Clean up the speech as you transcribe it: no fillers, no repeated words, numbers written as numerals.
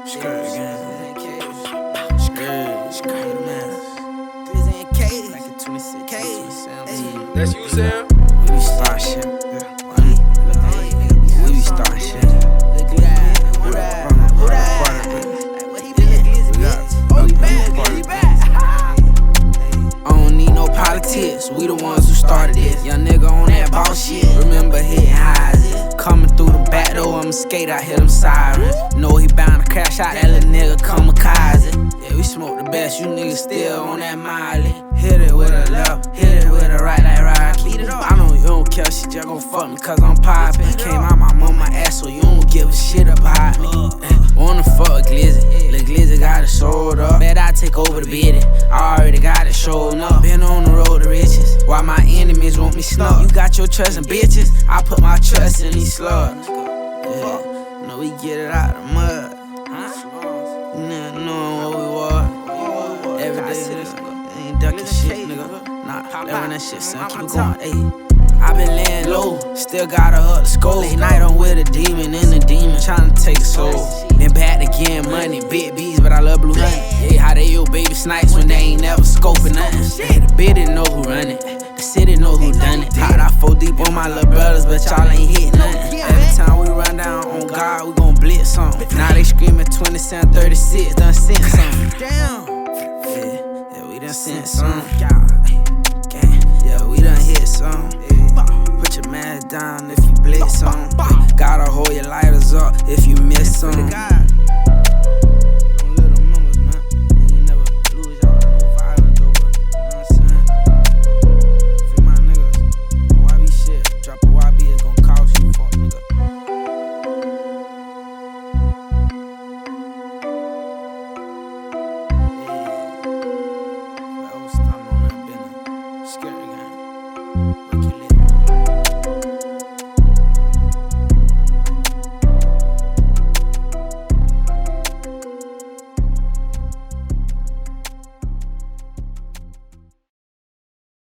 Skirt again. Skirt, man. Glizzy and Katie. Like a 26, That's you, Sam. We be start shit. We be start shit. I don't need no politics. We the ones who started this. Young nigga on that boss shit. Remember hitting highs. Coming through the back door, I'ma skate out, hit them sirens. Know he bound to crash out, that little nigga kamikaze. Yeah, we smoke the best, you niggas still on that Miley. Hit it with a left, hit it with a right like Rocky. I know you don't care, she just gon' fuck me cause I'm poppin'. Came out my mama ass, so you don't give a shit about me. Wanna fuck Glizzy, Lil Glizzy got it sold up. Bet I take over the bidding, I already got it showing up. Been on the road to riches, while my enemies want me snuck. You got your trust in bitches, I put my trust in these slugs. Yeah, know we get it out the mud. Nigga knowing what we was. Every day, nigga, ain't ducking shit, nigga. Nah, that run that shit, son, keep it going, ayy. I been laying low, still gotta up the scope. Late night I'm with a demon and the demon tryna take a soul. Then back again, money, big bees, but I love blue honey. Yeah, how they your baby snipes when they ain't never scoping nothing. Hey, the bid didn't know who run it, the city know who done it. Hot out 4 deep on my little brothers, but y'all ain't hit nothing. Every time we run down on God, we gon' blitz something. Now they screaming 27, 36, done sent something. Damn. Yeah, we done sent something. Yeah, we done hit some. Put your mask down if you blitz some. Gotta hold your lighters up if you miss some.